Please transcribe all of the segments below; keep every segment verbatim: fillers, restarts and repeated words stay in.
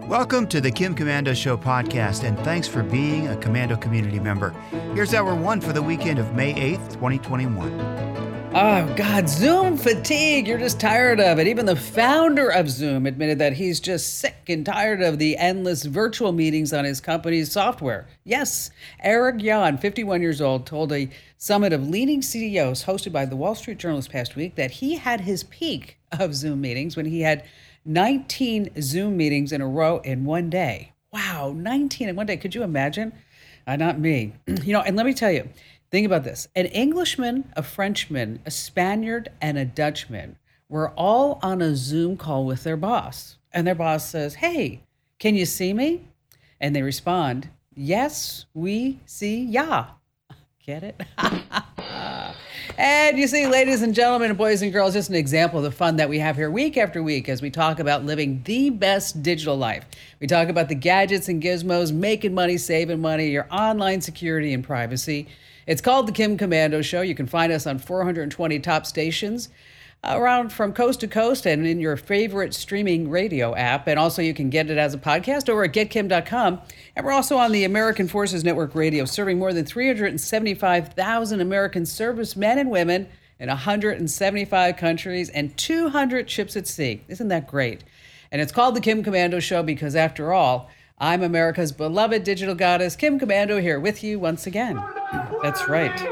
Welcome to the Kim Komando Show podcast, and thanks for being a Komando community member. Here's hour one for the weekend of May eighth, twenty twenty-one. Oh, God, Zoom fatigue. You're just tired of it. Even the founder of Zoom admitted that he's just sick and tired of the endless virtual meetings on his company's software. Yes, Eric Yuan, fifty-one years old, told a summit of leading C E Os hosted by the Wall Street Journal this past week that he had his peak of Zoom meetings when he had nineteen Zoom meetings in a row in one day. Wow, nineteen in one day. Could you imagine? Uh, not me. You know, and let me tell you, think about this. An Englishman, a Frenchman, a Spaniard, and a Dutchman were all on a Zoom call with their boss. And their boss says, "Hey, can you see me?" And they respond, "Yes, we see ya." Get it? And you see, ladies and gentlemen, and boys and girls, just an example of the fun that we have here week after week as we talk about living the best digital life. We talk about the gadgets and gizmos, making money, saving money, your online security and privacy. It's called the Kim Komando Show. You can find us on four hundred twenty top stations around from coast to coast and in your favorite streaming radio app. And also you can get it as a podcast over at get kim dot com. And we're also on the American Forces Network Radio, serving more than three hundred seventy-five thousand American servicemen and women in one hundred seventy-five countries and two hundred ships at sea. Isn't that great? And it's called the Kim Komando Show because, after all, I'm America's beloved digital goddess, Kim Komando, here with you once again. That's right.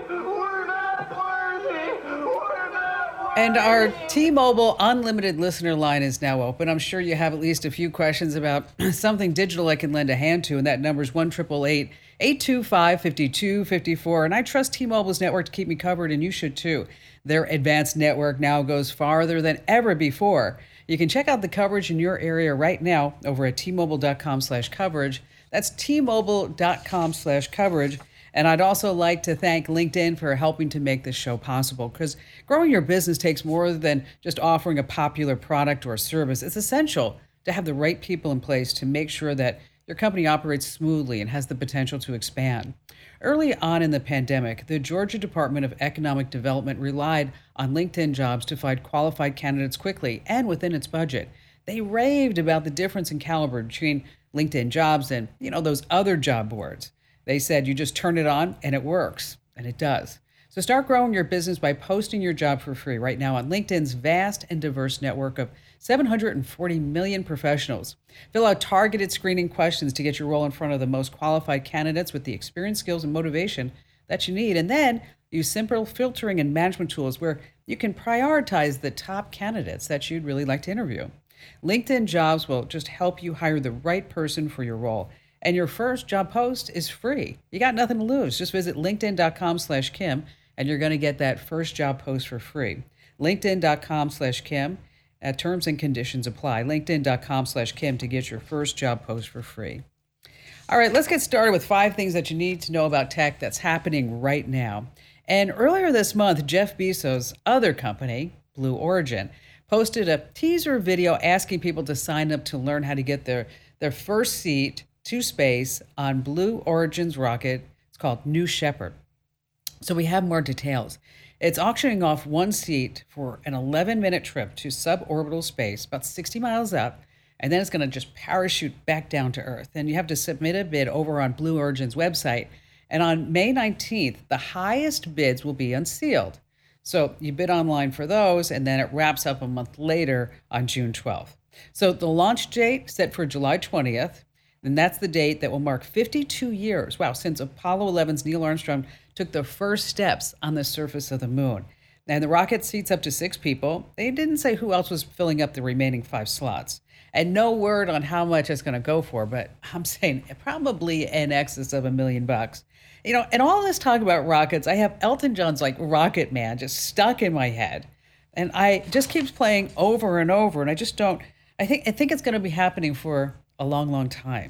And our T-Mobile Unlimited listener line is now open. I'm sure you have at least a few questions about something digital I can lend a hand to, and that number is one eight eight eight, eight two five, five two five four. And I trust T-Mobile's network to keep me covered, and you should too. Their advanced network now goes farther than ever before. You can check out the coverage in your area right now over at T Mobile dot com slash coverage. That's T Mobile dot com slash coverage. And I'd also like to thank LinkedIn for helping to make this show possible, because growing your business takes more than just offering a popular product or a service. It's essential to have the right people in place to make sure that your company operates smoothly and has the potential to expand. Early on in the pandemic, the Georgia Department of Economic Development relied on LinkedIn Jobs to find qualified candidates quickly and within its budget. They raved about the difference in caliber between LinkedIn Jobs and, you know, those other job boards. They said you just turn it on and it works, and it does. So start growing your business by posting your job for free right now on LinkedIn's vast and diverse network of seven hundred forty million professionals. Fill out targeted screening questions to get your role in front of the most qualified candidates with the experience, skills, and motivation that you need. And then use simple filtering and management tools where you can prioritize the top candidates that you'd really like to interview. LinkedIn Jobs will just help you hire the right person for your role. And your first job post is free. You got nothing to lose. Just visit linkedin dot com slash Kim, and you're going to get that first job post for free. linkedin dot com slash Kim. Uh, terms and conditions apply. linkedin dot com slash Kim to get your first job post for free. All right, let's get started with five things that you need to know about tech that's happening right now. And earlier this month, Jeff Bezos' other company, Blue Origin, posted a teaser video asking people to sign up to learn how to get their, their first seat to space on Blue Origin's rocket. It's called New Shepard. So we have more details. It's auctioning off one seat for an eleven-minute trip to suborbital space, about sixty miles up, and then it's going to just parachute back down to Earth. And you have to submit a bid over on Blue Origin's website. And on May nineteenth, the highest bids will be unsealed. So you bid online for those, and then it wraps up a month later on June twelfth. So the launch date set for July twentieth. And that's the date that will mark fifty-two years, wow, since Apollo eleven's Neil Armstrong took the first steps on the surface of the moon. And the rocket seats up to six people. They didn't say who else was filling up the remaining five slots. And no word on how much it's going to go for, but I'm saying probably in excess of a million bucks. You know, and all this talk about rockets, I have Elton John's like Rocket Man just stuck in my head. And I just keeps playing over and over, and I just don't, I think I think it's going to be happening for a long, long time.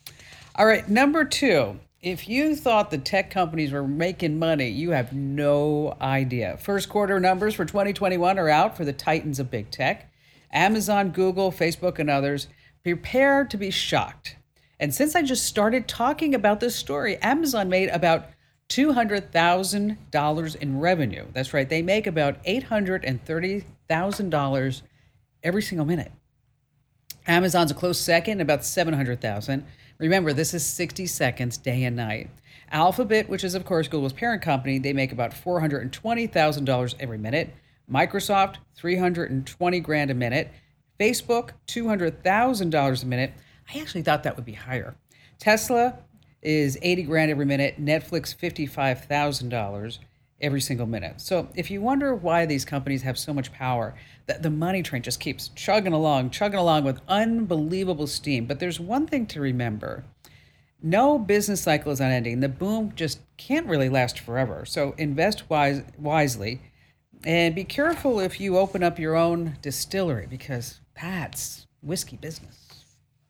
All right, number two, if you thought the tech companies were making money, you have no idea. First quarter numbers for twenty twenty-one are out for the titans of big tech. Amazon, Google, Facebook, and others. Prepare to be shocked. And since I just started talking about this story, Amazon made about two hundred thousand dollars in revenue. That's right, they make about eight hundred thirty thousand dollars every single minute. Amazon's a close second, about seven hundred thousand. Remember, this is sixty seconds day and night. Alphabet, which is, of course, Google's parent company, they make about four hundred twenty thousand dollars every minute. Microsoft, three hundred twenty grand a minute. Facebook, two hundred thousand dollars a minute. I actually thought that would be higher. Tesla is eighty grand every minute. Netflix, fifty-five thousand dollars every single minute. So if you wonder why these companies have so much power, the, the money train just keeps chugging along, chugging along with unbelievable steam. But there's one thing to remember. No business cycle is unending. The boom just can't really last forever. So invest wise, wisely and be careful if you open up your own distillery, because that's whiskey business.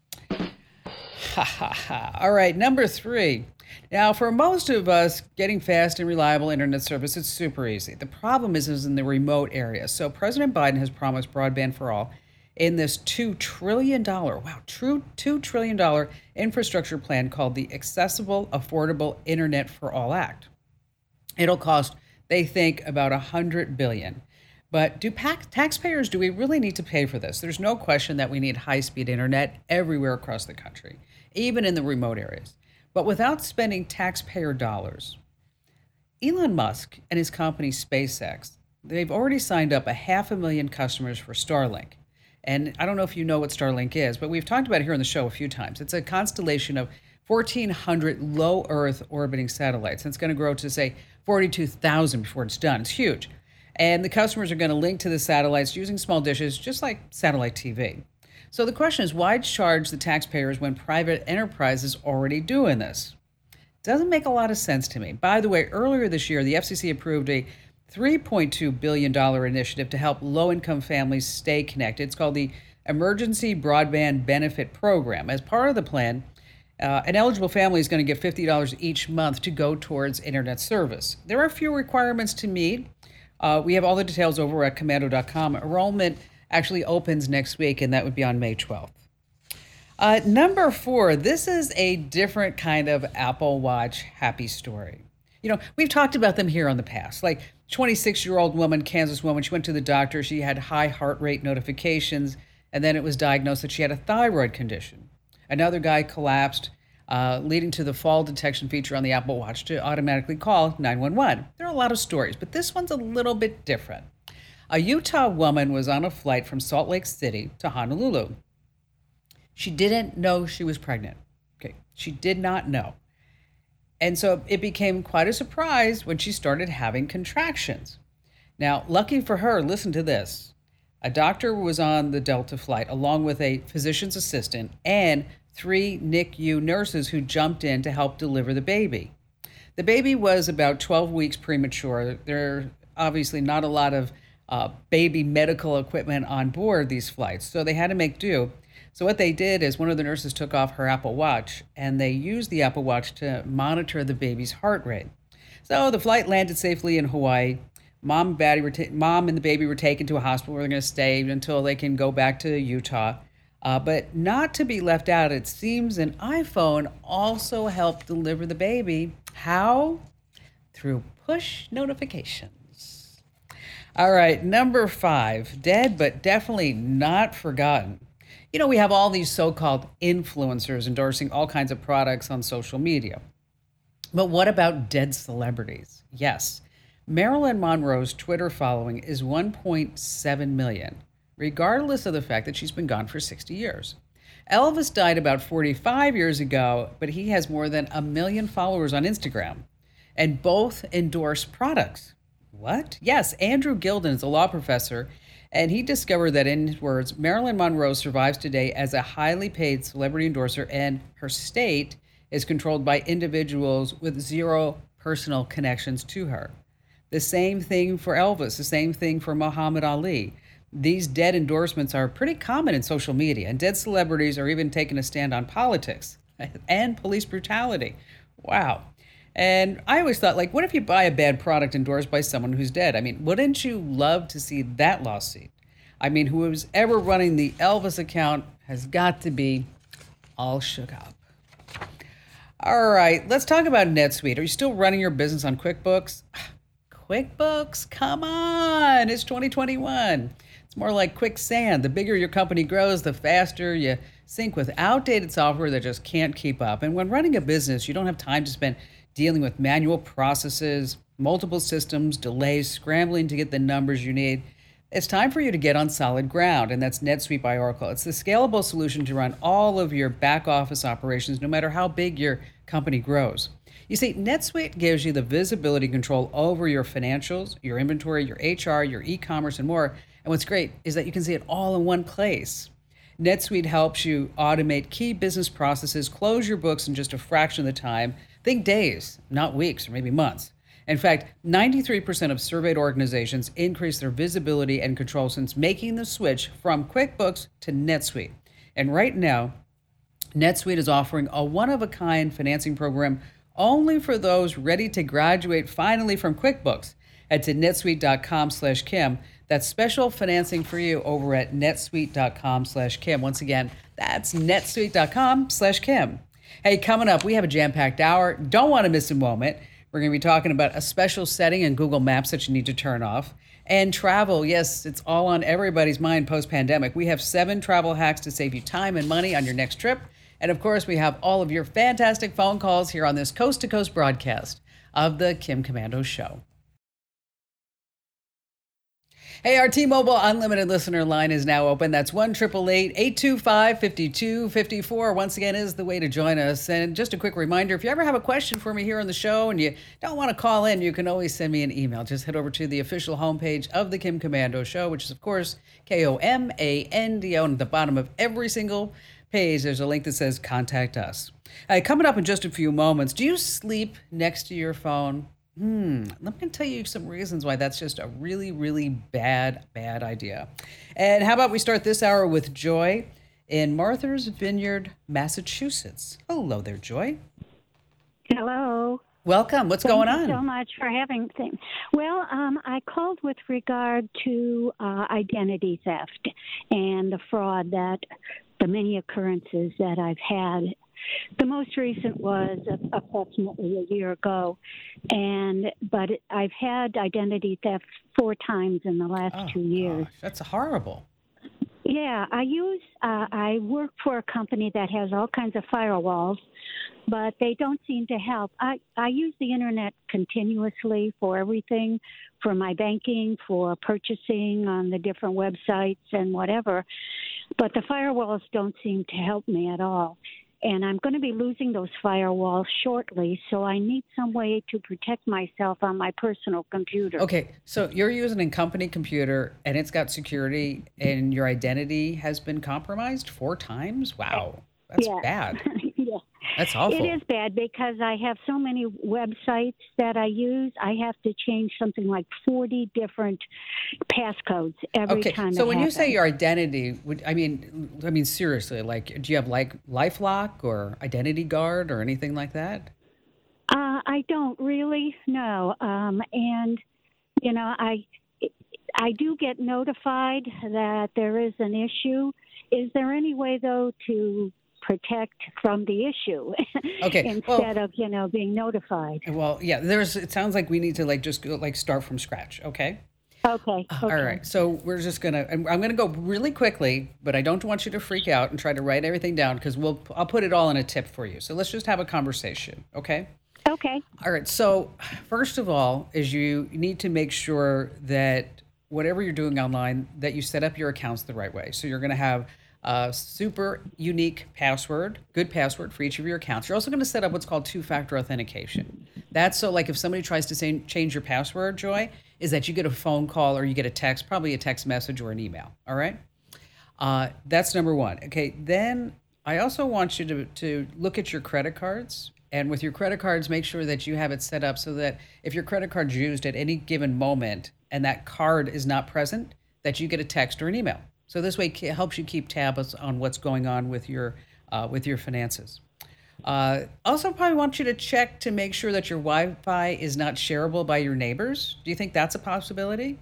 Ha ha ha. All right, number three. Now, for most of us, getting fast and reliable internet service is super easy. The problem is, is in the remote areas. So President Biden has promised broadband for all in this two trillion dollars, wow, true two trillion dollars infrastructure plan called the Accessible Affordable Internet for All Act. It'll cost, they think, about one hundred billion dollars. But do pac- taxpayers, do we really need to pay for this? There's no question that we need high-speed internet everywhere across the country, even in the remote areas. But without spending taxpayer dollars, Elon Musk and his company SpaceX, they've already signed up a half a million customers for Starlink. And I don't know if you know what Starlink is, but we've talked about it here on the show a few times. It's a constellation of fourteen hundred low Earth orbiting satellites. And it's going to grow to, say, forty-two thousand before it's done. It's huge. And the customers are going to link to the satellites using small dishes, just like satellite T V. So the question is, why charge the taxpayers when private enterprise is already doing this? Doesn't make a lot of sense to me. By the way, earlier this year, the F C C approved a three point two billion dollars initiative to help low-income families stay connected. It's called the Emergency Broadband Benefit Program. As part of the plan, uh, an eligible family is going to get fifty dollars each month to go towards internet service. There are a few requirements to meet. Uh, we have all the details over at komando dot com. Enrollment actually opens next week, and that would be on May twelfth. Uh, number four, this is a different kind of Apple Watch happy story. You know, we've talked about them here on the past. Like twenty-six-year-old woman, Kansas woman, she went to the doctor. She had high heart rate notifications, and then it was diagnosed that she had a thyroid condition. Another guy collapsed, uh, leading to the fall detection feature on the Apple Watch to automatically call nine one one. There are a lot of stories, but this one's a little bit different. A Utah woman was on a flight from Salt Lake City to Honolulu. She didn't know she was pregnant. Okay, she did not know. And so it became quite a surprise when she started having contractions. Now, lucky for her, listen to this. A doctor was on the Delta flight along with a physician's assistant and three N I C U nurses who jumped in to help deliver the baby. The baby was about twelve weeks premature. There are obviously not a lot of uh, baby medical equipment on board these flights, so they had to make do. So what they did is one of the nurses took off her Apple Watch, and they used the Apple Watch to monitor the baby's heart rate. So the flight landed safely in Hawaii. Mom and, Batty were ta- Mom and the baby were taken to a hospital where they're going to stay until they can go back to Utah. Uh, but not to be left out, it seems an iPhone also helped deliver the baby. How? Through push notifications. All right, number five, dead but definitely not forgotten. You know, we have all these so-called influencers endorsing all kinds of products on social media. But what about dead celebrities? Yes, Marilyn Monroe's Twitter following is one point seven million, regardless of the fact that she's been gone for sixty years. Elvis died about forty-five years ago, but he has more than a million followers on Instagram, and both endorse products. What? Yes, Andrew Gilden is a law professor, and he discovered that, in his words, Marilyn Monroe survives today as a highly paid celebrity endorser, and her state is controlled by individuals with zero personal connections to her. The same thing for Elvis, the same thing for Muhammad Ali. These dead endorsements are pretty common in social media, and dead celebrities are even taking a stand on politics and police brutality. Wow. And I always thought, like, what if you buy a bad product endorsed by someone who's dead? I mean, wouldn't you love to see that lawsuit? I mean, whoever's ever running the Elvis account has got to be all shook up. All right, let's talk about NetSuite. Are you still running your business on QuickBooks? QuickBooks, come on, it's twenty twenty-one. It's more like quicksand. The bigger your company grows, the faster you sync with outdated software that just can't keep up. And when running a business, you don't have time to spend dealing with manual processes, multiple systems, delays, scrambling to get the numbers you need. It's time for you to get on solid ground, and that's NetSuite by Oracle. It's the scalable solution to run all of your back office operations, no matter how big your company grows. You see, NetSuite gives you the visibility control over your financials, your inventory, your H R, your e-commerce, and more. And what's great is that you can see it all in one place. NetSuite helps you automate key business processes, close your books in just a fraction of the time. Think days, not weeks or maybe months. In fact, ninety-three percent of surveyed organizations increase their visibility and control since making the switch from QuickBooks to NetSuite. And right now, NetSuite is offering a one-of-a-kind financing program only for those ready to graduate finally from QuickBooks. Head to netsuite.com slash Kim. That's special financing for you over at netsuite.com slash Kim. Once again, that's netsuite.com slash Kim. Hey, coming up, we have a jam-packed hour. Don't want to miss a moment. We're going to be talking about a special setting in Google Maps that you need to turn off. And travel, yes, it's all on everybody's mind post-pandemic. We have seven travel hacks to save you time and money on your next trip. And of course, we have all of your fantastic phone calls here on this coast-to-coast broadcast of the Kim Komando Show. Hey, our T-Mobile Unlimited listener line is now open. That's one eight eight eight, eight two five, five two five four. Once again, is the way to join us. And just a quick reminder, if you ever have a question for me here on the show and you don't want to call in, you can always send me an email. Just head over to the official homepage of the Kim Komando Show, which is, of course, K O M A N D O. And at the bottom of every single page, there's a link that says Contact Us. Uh, coming up in just a few moments, do you sleep next to your phone? Hmm, let me tell you some reasons why that's just a really, really bad, bad idea. And how about we start this hour with Joy in Martha's Vineyard, Massachusetts. Hello there, Joy. Hello. Welcome. What's Thank going you on? so much for having things. Well, um, I called with regard to uh, identity theft and the fraud that the many occurrences that I've had. The most recent was approximately a year ago, and but I've had identity theft four times in the last oh, two years. Gosh, that's horrible. Yeah, I use uh, I work for a company that has all kinds of firewalls, but they don't seem to help. I, I use the internet continuously for everything, for my banking, for purchasing on the different websites and whatever, but the firewalls don't seem to help me at all. And I'm going to be losing those firewalls shortly, so I need some way to protect myself on my personal computer. Okay, so you're using a company computer, and it's got security, and your identity has been compromised four times? Wow, that's yeah. bad. yeah. That's awful. It is bad because I have so many websites that I use. I have to change something like forty different passcodes every okay. time. So it when happens. you say your identity, would I mean, I mean seriously, like, do you have like LifeLock or Identity Guard or anything like that? Uh, I don't really know, um, and you know, I I do get notified that there is an issue. Is there any way though to protect from the issue okay, instead well, of, you know, being notified? Well, yeah, there's, it sounds like we need to like just go, like start from scratch. Okay. Okay. okay. All right. So we're just going to, I'm going to go really quickly, but I don't want you to freak out and try to write everything down because we'll, I'll put it all in a tip for you. So let's just have a conversation. Okay. Okay. All right. So first of all, is you need to make sure that whatever you're doing online, that you set up your accounts the right way. So you're going to have a super unique password, good password for each of your accounts. You're also going to set up what's called two-factor authentication. That's so like if somebody tries to say, change your password, Joy, is that you get a phone call or you get a text, probably a text message or an email. All right. Uh, that's number one. Okay. Then I also want you to, to look at your credit cards. And with your credit cards, make sure that you have it set up so that if your credit card's used at any given moment and that card is not present, that you get a text or an email. So this way it helps you keep tabs on what's going on with your uh, with your finances. Uh, also, probably want you to check to make sure that your Wi-Fi is not shareable by your neighbors. Do you think that's a possibility?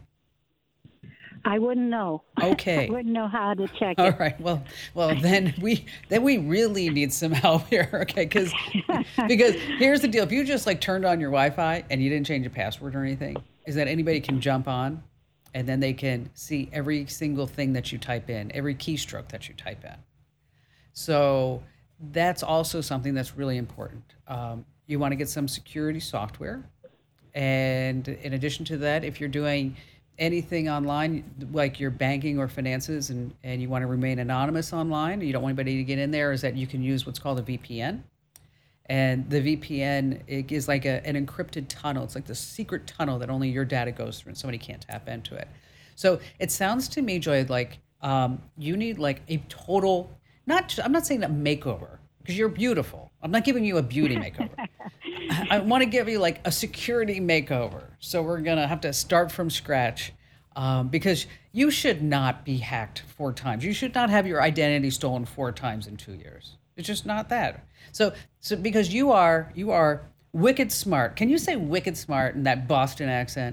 I wouldn't know. Okay. I wouldn't know how to check All it. right. Well, well, then we then we really need some help here, okay? Because because here's the deal: if you just like turned on your Wi-Fi and you didn't change your password or anything, is that anybody can jump on and then they can see every single thing that you type in, every keystroke that you type in. So that's also something that's really important. Um, you want to get some security software. And in addition to that, if you're doing anything online, like your banking or finances, and, and you want to remain anonymous online, you don't want anybody to get in there, is that you can use what's called a V P N. And the V P N it is like a, an encrypted tunnel. It's like the secret tunnel that only your data goes through and somebody can't tap into it. So it sounds to me, Joy, like um, you need like a total, not, I'm not saying a makeover, because you're beautiful. I'm not giving you a beauty makeover. I want to give you like a security makeover. So we're going to have to start from scratch um, because you should not be hacked four times. You should not have your identity stolen four times in two years. It's just not that. So, so because you are, you are wicked smart. Can you say wicked smart in that Boston accent?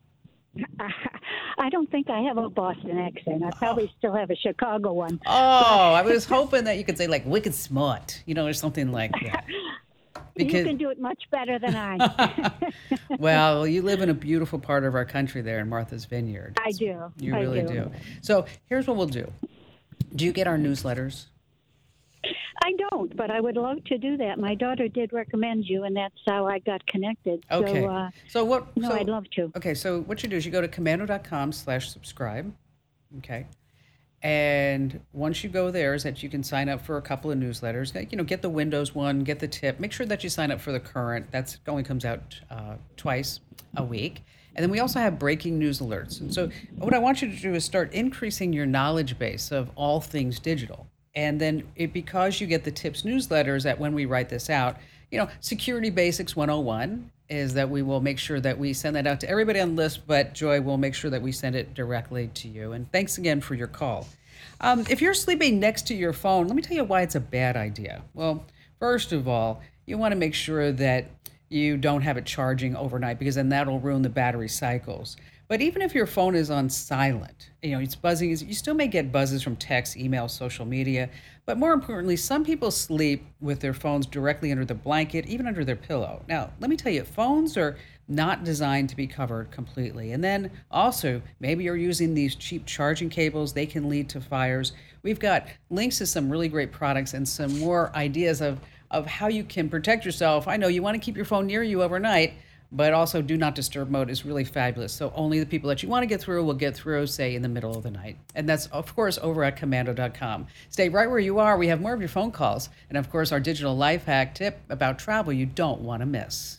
I don't think I have a Boston accent. I probably oh. still have a Chicago one. Oh, I was hoping that you could say like wicked smart, you know, or something like that. Because, you can do it much better than I. Well, you live in a beautiful part of our country there in Martha's Vineyard. I do. You I really do. do. So here's what we'll do. Do you get our newsletters? I don't, but I would love to do that. My daughter did recommend you, and that's how I got connected. Okay. So, uh, so what? No, so, I'd love to. Okay, so what you do is you go to komando.com slash subscribe. Okay. And once you go there, is that you can sign up for a couple of newsletters. You know, get the Windows one, get the tip. Make sure that you sign up for the current. That's only comes out uh, twice a week. And then we also have breaking news alerts. And so what I want you to do is start increasing your knowledge base of all things digital. And then it, because you get the tips newsletters that when we write this out, you know, Security Basics one oh one is that we will make sure that we send that out to everybody on the list, but Joy will make sure that we send it directly to you. And thanks again for your call. Um, if you're sleeping next to your phone, let me tell you why it's a bad idea. Well, first of all, you want to make sure that you don't have it charging overnight, because then that'll ruin the battery cycles. But even if your phone is on silent, you know, it's buzzing, you still may get buzzes from text, email, social media. But more importantly, some people sleep with their phones directly under the blanket, even under their pillow. Now, let me tell you, phones are not designed to be covered completely. And then also, maybe you're using these cheap charging cables. They can lead to fires. We've got links to some really great products and some more ideas of, of how you can protect yourself. I know you want to keep your phone near you overnight, but also do not disturb mode is really fabulous. So only the people that you want to get through will get through, say, in the middle of the night. And that's, of course, over at komando dot com. Stay right where you are. We have more of your phone calls. And, of course, our digital life hack tip about travel you don't want to miss.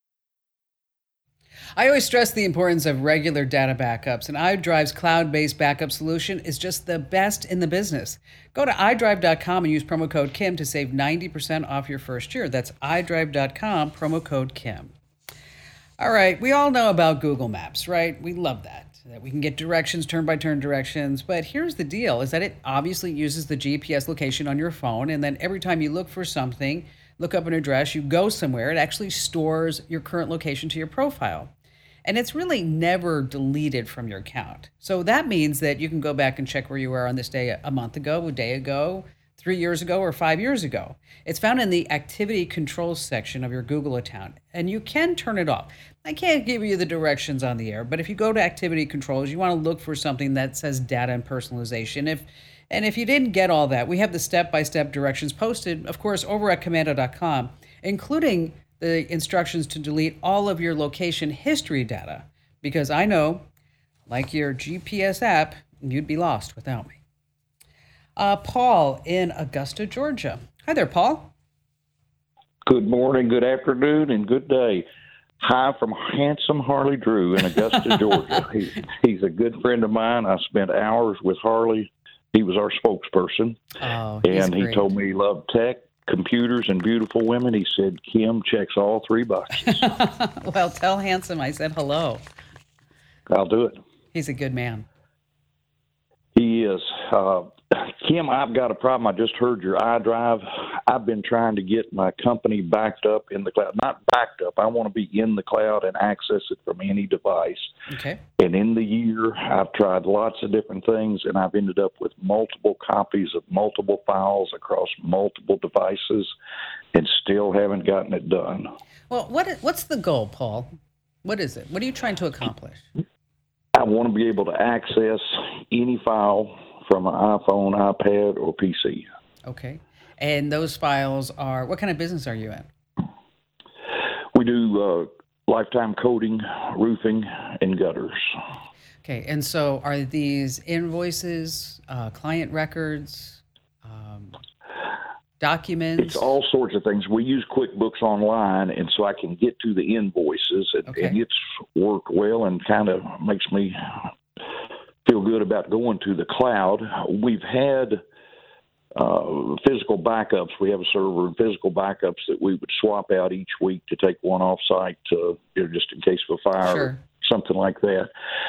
I always stress the importance of regular data backups, and iDrive's cloud-based backup solution is just the best in the business. Go to i drive dot com and use promo code Kim to save ninety percent off your first year. That's i drive dot com, promo code Kim. All right, we all know about Google Maps, right? We love that, that we can get directions, turn-by-turn directions. But here's the deal, is that it obviously uses the G P S location on your phone, and then every time you look for something, look up an address, you go somewhere, it actually stores your current location to your profile. And it's really never deleted from your account. So that means that you can go back and check where you were on this day a month ago, a day ago, three years ago, or five years ago. It's found in the activity controls section of your Google account, and you can turn it off. I can't give you the directions on the air, but if you go to activity controls, you want to look for something that says data and personalization. If And if you didn't get all that, we have the step-by-step directions posted, of course, over at komando dot com, including the instructions to delete all of your location history data, because I know, like your G P S app, you'd be lost without me. Uh, Paul in Augusta, Georgia. Hi there, Paul. Good morning, good afternoon, and good day. Hi from handsome Harley Drew in Augusta, Georgia. He, he's a good friend of mine. I spent hours with Harley. He was our spokesperson. Oh, and he great. told me he loved tech, computers, and beautiful women. He said, Kim checks all three boxes. Well, tell Handsome I said hello. I'll do it. He's a good man. He is. Uh, Kim, I've got a problem. I just heard your iDrive. I've been trying to get my company backed up in the cloud. Not backed up. I want to be in the cloud and access it from any device. Okay. And in the year, I've tried lots of different things, and I've ended up with multiple copies of multiple files across multiple devices and still haven't gotten it done. Well, what what's the goal, Paul? What is it? What are you trying to accomplish? I want to be able to access any file from an iPhone, iPad, or P C. Okay. And those files are, what kind of business are you in? We do uh, lifetime coating, roofing, and gutters. Okay. And so are these invoices, uh, client records, um, documents? It's all sorts of things. We use QuickBooks Online, and so I can get to the invoices, and, Okay. and it's worked well and kind of makes me feel good about going to the cloud. We've had uh, physical backups. We have a server and physical backups that we would swap out each week to take one off site, to, you know, just in case of a fire Sure. or something like that.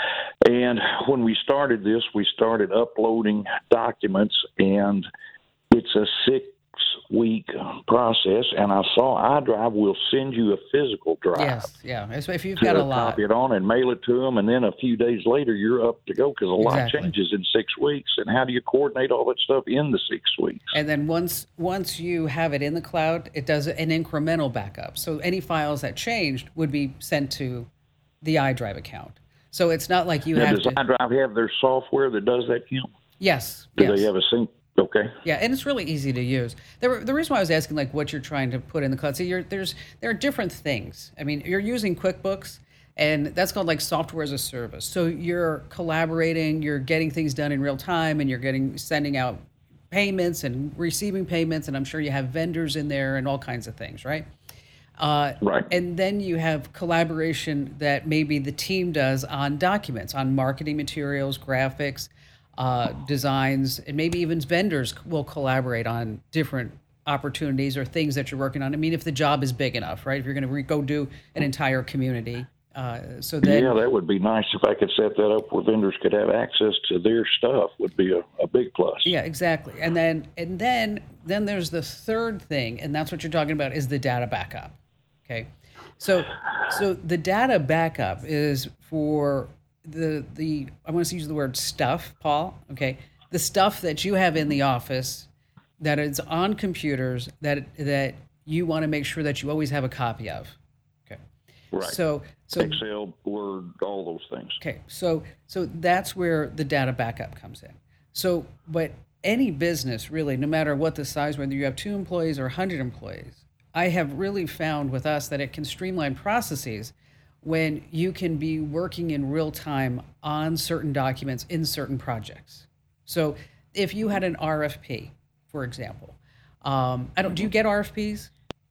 And when we started this, we started uploading documents, and it's a six week process, and I saw iDrive will send you a physical drive. Yes, yeah. So if you've to got a lot. copy it on and mail it to them, and then a few days later you're up to go, because a lot Exactly. changes in six weeks. And how do you coordinate all that stuff in the six weeks? And then once once you have it in the cloud, it does an incremental backup. So any files that changed would be sent to the iDrive account. So it's not like you Now, have does to. iDrive have their software that does that, Kim? Yes. Do yes. they have a sync? Okay. Yeah, and it's really easy to use. The, the reason why I was asking, like, what you're trying to put in the cloud, so you're, there's there are different things. I mean, you're using QuickBooks, and that's called like software as a service. So you're collaborating, you're getting things done in real time, and you're getting sending out payments and receiving payments, and I'm sure you have vendors in there and all kinds of things, right? Uh, Right. And then you have collaboration that maybe the team does on documents, on marketing materials, graphics, uh, designs, and maybe even vendors will collaborate on different opportunities or things that you're working on. I mean, if the job is big enough, right? If you're going to re- go do an entire community. Uh, so then, Yeah, that would be nice if I could set that up where vendors could have access to their stuff. Would be a, a big plus. yeah, exactly. And then, and then, then there's the third thing, and that's what you're talking about, is the data backup. Okay, so so the data backup is for the the I want to use the word stuff, Paul. Okay, the stuff that you have in the office that is on computers that that you want to make sure that you always have a copy of. Okay, Right. so so Excel, Word, all those things. Okay, so so that's where the data backup comes in. So, but any business really, no matter what the size, whether you have two employees or one hundred employees, I have really found with us that it can streamline processes when you can be working in real time on certain documents in certain projects. So, if you had an R F P, for example, um, I don't. Do you get R F Ps?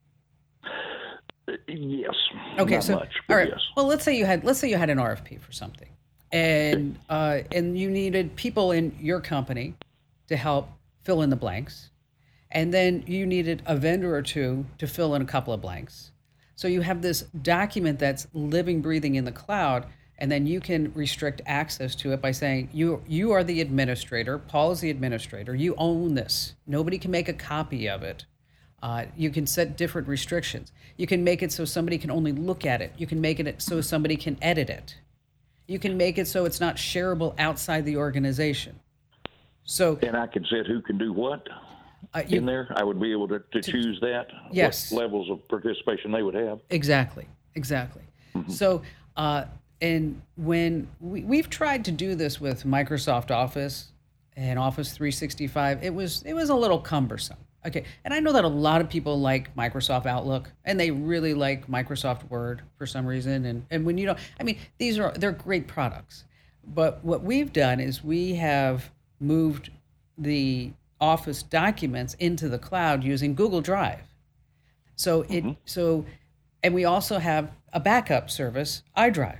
Yes. Okay, Not so much, but all right. yes. Well, let's say you had let's say you had an R F P for something, and uh, and you needed people in your company to help fill in the blanks, and then you needed a vendor or two to fill in a couple of blanks. So you have this document that's living, breathing in the cloud, and then you can restrict access to it by saying you you are the administrator. Paul is the administrator. You own this. Nobody can make a copy of it. Uh, you can set different restrictions. You can make it so somebody can only look at it. You can make it so somebody can edit it. You can make it so it's not shareable outside the organization. So And I can set who can do what uh, you, in there. I would be able to, to choose that. Yes. What levels of participation they would have. Exactly, exactly. So, uh, and when we, we've tried to do this with Microsoft Office and Office three sixty-five, it was it was a little cumbersome. Okay, and I know that a lot of people like Microsoft Outlook, and they really like Microsoft Word for some reason. And and when you don't, I mean, these are they're great products. But what we've done is we have moved the Office documents into the cloud using Google Drive. So it so, and we also have a backup service, iDrive.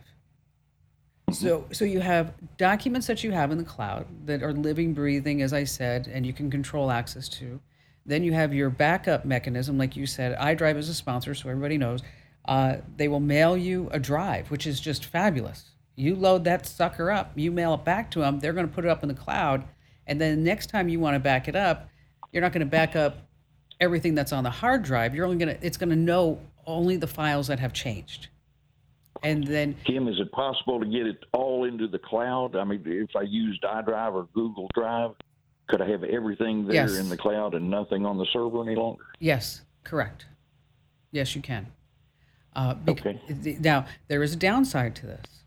So so you have documents that you have in the cloud that are living, breathing, as I said, and you can control access to. Then you have your backup mechanism, like you said. iDrive is a sponsor, so everybody knows. Uh, they will mail you a drive, which is just fabulous. You load that sucker up, you mail it back to them. They're going to put it up in the cloud, and then next time you want to back it up, you're not going to back up everything that's on the hard drive. You're only going to. It's going to know only the files that have changed, and then. Kim, is it possible to get it all into the cloud? I mean, if I used iDrive or Google Drive, could I have everything there Yes. in the cloud and nothing on the server any longer? Yes, correct. Yes, you can. Uh, bec- Okay. th- Now, there is a downside to this.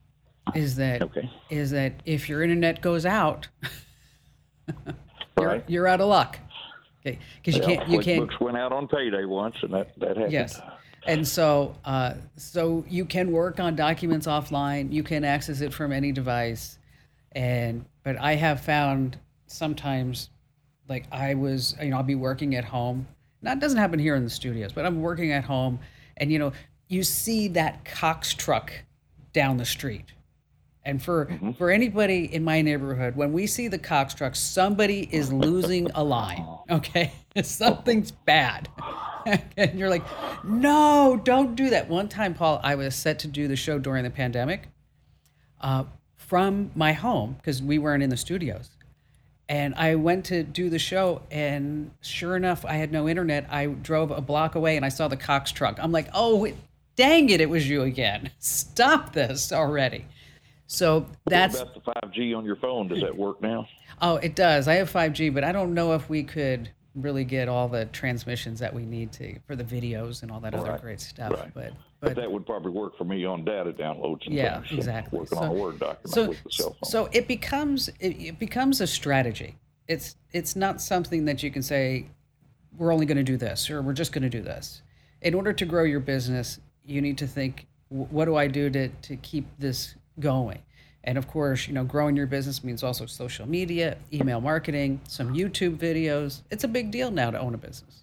is that Okay. is that if your internet goes out, you're, Right. you're out of luck. Okay, because you Well, can't you can't. QuickBooks went out on payday once, and that that happened. Yes. And so, uh, so you can work on documents offline. You can access it from any device, and but I have found sometimes, like I was, you know, I'll be working at home. Now it doesn't happen here in the studios, but I'm working at home, and you know, you see that Cox truck down the street. And for Mm-hmm. for anybody in my neighborhood, when we see the Cox truck, somebody is losing a line. Okay, something's bad, and you're like, no, don't do that. One time, Paul, I was set to do the show during the pandemic, uh, from my home because we weren't in the studios, and I went to do the show, and sure enough, I had no internet. I drove a block away, and I saw the Cox truck. I'm like, oh, dang it, it was you again. Stop this already. So that's What about the five G on your phone? Does that work now? oh, it does. I have five G, but I don't know if we could really get all the transmissions that we need to for the videos and all that other Right. great stuff. Right. But But but that would probably work for me on data downloads. And yeah, things, so exactly. Working So- on a Word document so with the cell phone. so it becomes it, it becomes a strategy. It's it's not something that you can say we're only going to do this or we're just going to do this. In order to grow your business, you need to think, "Wh- what do I do to to keep this going? And of course, you know, growing your business means also social media, email marketing, some YouTube videos. It's a big deal now to own a business.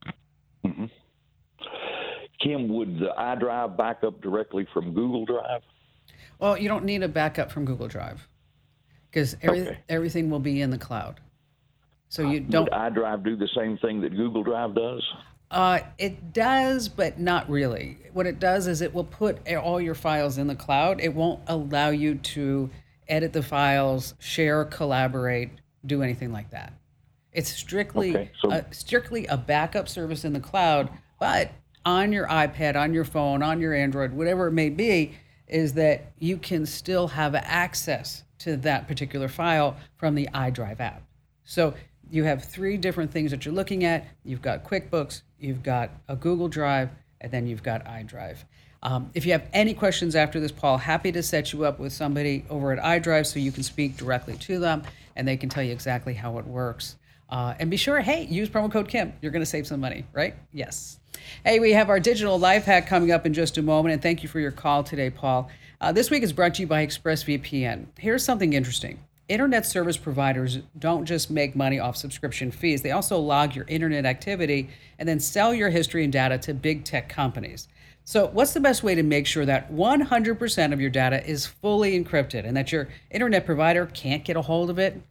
Kim, would the iDrive back up directly from Google Drive? Well, you don't need a backup from Google Drive because every, Okay. everything will be in the cloud. So you don't. Would iDrive do the same thing that Google Drive does? Uh, it does, but not really. What it does is it will put all your files in the cloud. It won't allow you to edit the files, share, collaborate, do anything like that. It's strictly Okay, so- uh, strictly a backup service in the cloud, but on your iPad, on your phone, on your Android, whatever it may be, is that you can still have access to that particular file from the iDrive app. So you have three different things that you're looking at. You've got QuickBooks, you've got a Google Drive, and then you've got iDrive. Um, if you have any questions after this, Paul, happy to set you up with somebody over at iDrive so you can speak directly to them and they can tell you exactly how it works. Uh, and be sure, hey, use promo code Kim. You're going to save some money, right? Yes. Hey, we have our digital life hack coming up in just a moment, and thank you for your call today, Paul. Uh, this week is brought to you by ExpressVPN. Here's something interesting. Internet service providers don't just make money off subscription fees. They also log your internet activity and then sell your history and data to big tech companies. So what's the best way to make sure that one hundred percent of your data is fully encrypted and that your internet provider can't get a hold of it?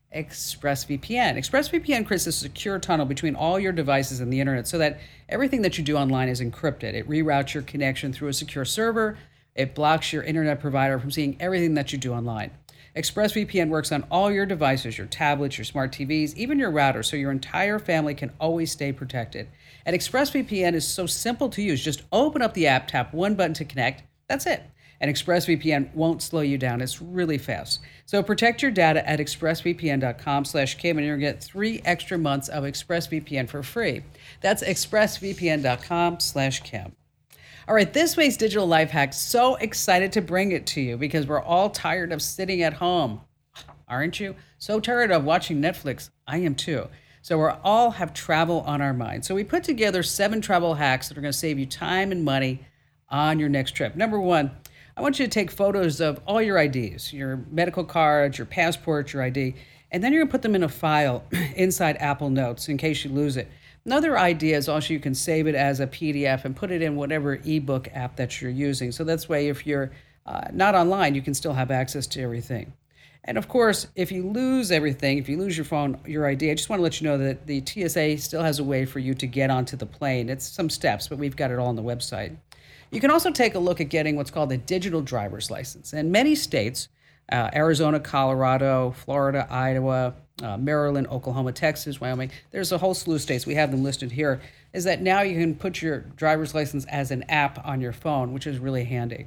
ExpressVPN. ExpressVPN creates a secure tunnel between all your devices and the internet so that everything that you do online is encrypted. It reroutes your connection through a secure server. It blocks your internet provider from seeing everything that you do online. ExpressVPN works on all your devices, your tablets, your smart T Vs, even your router, so your entire family can always stay protected. And ExpressVPN is so simple to use. Just open up the app, tap one button to connect. That's it. And ExpressVPN won't slow you down. It's really fast. So protect your data at expressvpn.com slash Kim, and you're going to get three extra months of ExpressVPN for free. That's expressvpn.com slash Kim. All right, this week's digital life hack, so excited to bring it to you because we're all tired of sitting at home. Aren't you? So tired of watching Netflix. I am too. So we all have travel on our mind. So we put together seven travel hacks that are going to save you time and money on your next trip. Number one, I want you to take photos of all your I Ds, your medical cards, your passport, your I D, and then you're going to put them in a file inside Apple Notes in case you lose it. Another idea is also you can save it as a P D F and put it in whatever ebook app that you're using. So that's way if you're uh, not online, you can still have access to everything. And of course, if you lose everything, if you lose your phone, your I D, I just want to let you know that the T S A still has a way for you to get onto the plane. It's some steps, but we've got it all on the website. You can also take a look at getting what's called a digital driver's license. And many states, uh, Arizona, Colorado, Florida, Iowa, uh, Maryland, Oklahoma, Texas, Wyoming, there's a whole slew of states, we have them listed here, is that now you can put your driver's license as an app on your phone, which is really handy.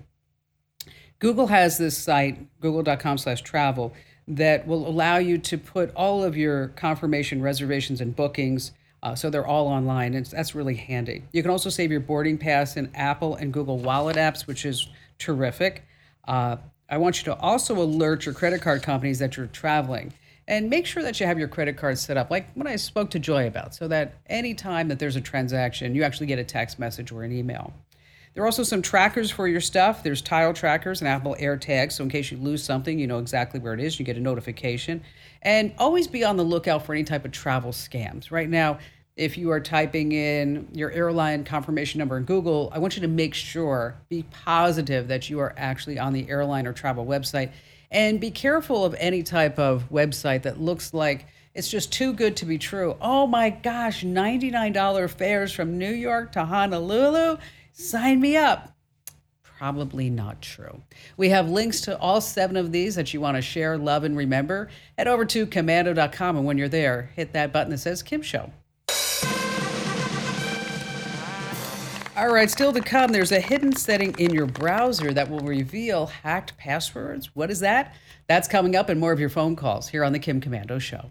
Google has this site, google.com slash travel, that will allow you to put all of your confirmation, reservations, and bookings, uh, so they're all online, and that's really handy. You can also save your boarding pass in Apple and Google Wallet apps, which is terrific. Uh, I want you to also alert your credit card companies that you're traveling. And make sure that you have your credit card set up, like what I spoke to Joy about, so that anytime that there's a transaction, you actually get a text message or an email. There are also some trackers for your stuff. There's Tile trackers and Apple AirTags, so in case you lose something, you know exactly where it is. You get a notification. And always be on the lookout for any type of travel scams. Right now, if you are typing in your airline confirmation number in Google, I want you to make sure, be positive that you are actually on the airline or travel website. And be careful of any type of website that looks like it's just too good to be true. Oh my gosh, ninety-nine dollars fares from New York to Honolulu? Sign me up. Probably not true. We have links to all seven of these that you want to share, love, and remember. Head over to komando dot com, and when you're there, hit that button that says Kim Show. All right, still to come, there's a hidden setting in your browser that will reveal hacked passwords. What is that? That's coming up in more of your phone calls here on the Kim Komando Show.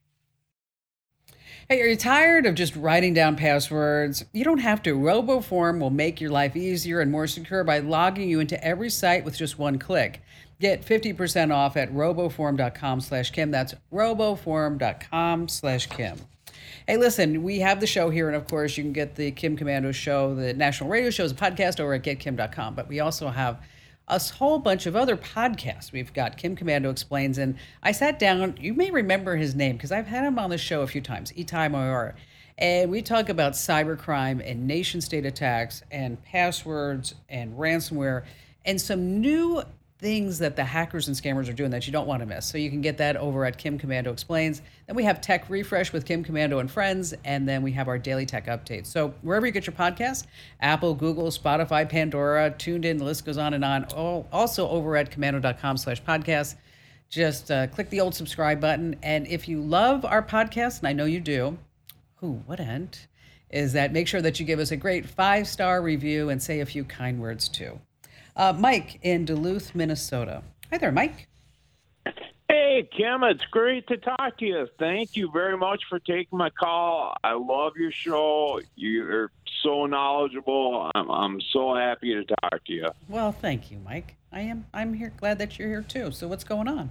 Hey, are you tired of just writing down passwords? You don't have to. RoboForm will make your life easier and more secure by logging you into every site with just one click. Get fifty percent off at roboform dot com slash Kim. That's roboform dot com slash Kim. Hey, listen, we have the show here, and of course, you can get the Kim Komando Show, the national radio show, as a podcast over at get kim dot com. But we also have a whole bunch of other podcasts. We've got Kim Komando Explains, and I sat down, you may remember his name, because I've had him on the show a few times, Itai Mayora. And we talk about cybercrime and nation-state attacks and passwords and ransomware and some new things that the hackers and scammers are doing that you don't want to miss. So you can get that over at Kim Komando Explains. Then we have Tech Refresh with Kim Komando and friends, and then we have our daily tech updates. So wherever you get your podcasts, Apple, Google, Spotify, Pandora, Tuned In, the list goes on and on. Oh, also over at komando dot com slash podcast. Just uh, click the old subscribe button. And if you love our podcast, and I know you do, who wouldn't, is that make sure that you give us a great five-star review and say a few kind words too. Uh, Mike in Duluth, Minnesota. Hi there, Mike. Hey, Kim, it's great to talk to you. Thank you very much for taking my call. I love your show. You're so knowledgeable. I'm, I'm so happy to talk to you. Well, thank you, Mike. I am. I'm here. Glad that you're here too. So, what's going on?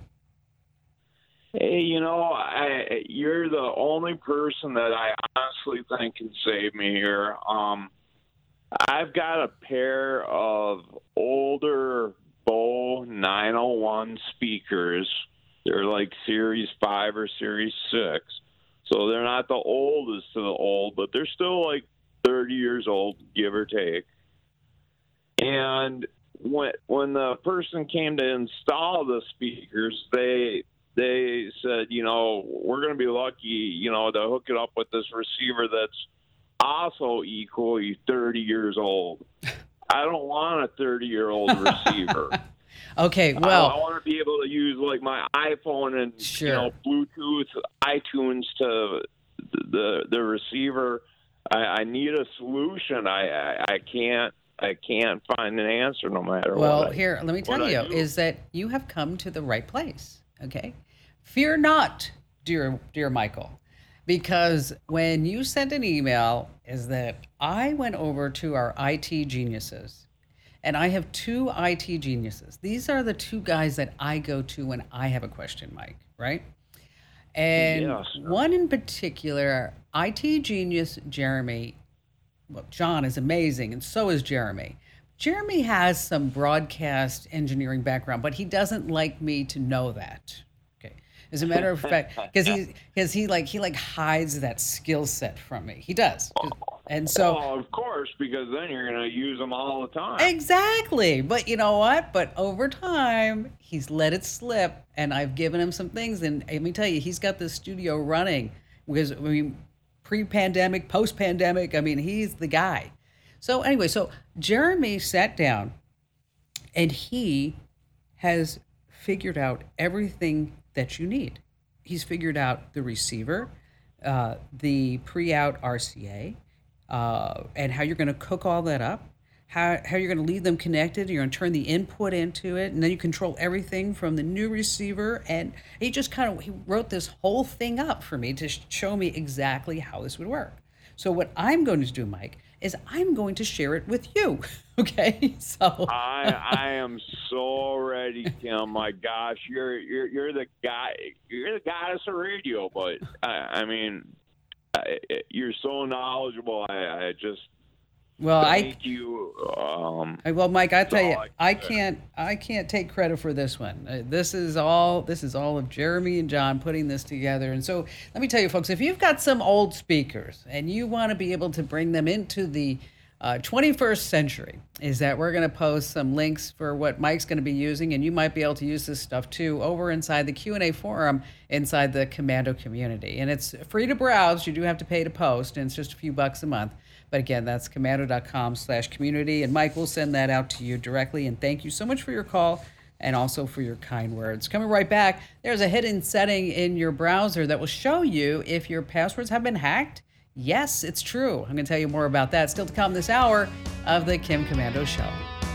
Hey, you know, I, you're the only person that I honestly think can save me here. Um, I've got a pair of older Bo nine oh one speakers. They're like Series five or Series six. So they're not the oldest of the old, but they're still like thirty years old, give or take. And when when the person came to install the speakers, they they said, you know, we're going to be lucky, you know, to hook it up with this receiver that's also equally thirty years old. I don't want a thirty-year-old receiver. Okay, well, I, I want to be able to use like my iPhone and sure. you know Bluetooth, iTunes to the the receiver. I, I need a solution. I, I I can't I can't find an answer no matter well, what. Well, here, let me tell you, is that you have come to the right place. Okay, fear not, dear dear Michael. Because when you sent an email, is that I went over to our I T geniuses, and I have two I T geniuses. These are the two guys that I go to when I have a question, Mike, right? And yes, one in particular, I T genius Jeremy, well, John is amazing, and so is Jeremy. Jeremy has some broadcast engineering background, but he doesn't like me to know that. As a matter of fact, because he, because he like he like hides that skill set from me. He does, and so oh, of course, because then you're gonna use them all the time. Exactly, but you know what? But over time, he's let it slip, and I've given him some things. And let me tell you, he's got the studio running because I mean, pre-pandemic, post-pandemic. I mean, he's the guy. So anyway, so Jeremy sat down, and he has figured out everything that you need. He's figured out the receiver, uh, the pre-out R C A, uh, and how you're going to cook all that up, how, how you're going to leave them connected, you're going to turn the input into it, and then you control everything from the new receiver. And he just kind of he wrote this whole thing up for me to show me exactly how this would work. So what I'm going to do, Mike, is I'm going to share it with you. Okay, so I I am so ready, Kim. My gosh, you're you're you're the guy. You're the goddess of radio. But I, I mean, I, you're so knowledgeable. I, I just well, thank I you. Um, well, Mike, I tell you, I, I can't I can't take credit for this one. Uh, This is all this is all of Jeremy and John putting this together. And so let me tell you, folks, if you've got some old speakers and you want to be able to bring them into the Uh, twenty-first century, is that we're going to post some links for what Mike's going to be using, and you might be able to use this stuff too over inside the Q and A forum inside the Komando community. And it's free to browse. You do have to pay to post, and it's just a few bucks a month. But again, that's komando.com slash community, and Mike will send that out to you directly. And thank you so much for your call and also for your kind words. Coming right back, there's a hidden setting in your browser that will show you if your passwords have been hacked. Yes, it's true. I'm going to tell you more about that still to come this hour of the Kim Komando Show.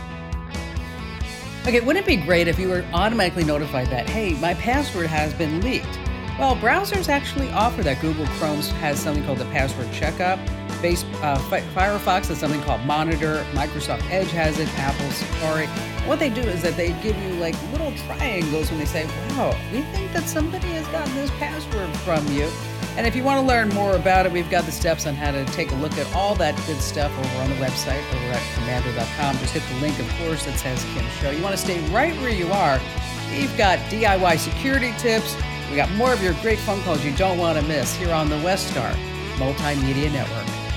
Okay, wouldn't it be great if you were automatically notified that, hey, my password has been leaked? Well, browsers actually offer that. Google Chrome has something called the Password Checkup. Base, uh, Firefox has something called Monitor. Microsoft Edge has it. Apple Safari. What they do is that they give you like little triangles when they say, wow, we think that somebody has gotten this password from you. And if you want to learn more about it, we've got the steps on how to take a look at all that good stuff over on the website, over at komando dot com. Just hit the link, of course, that says Kim Show. You want to stay right where you are. We've got D I Y security tips. We got more of your great phone calls you don't want to miss here on the Westar Multimedia Network.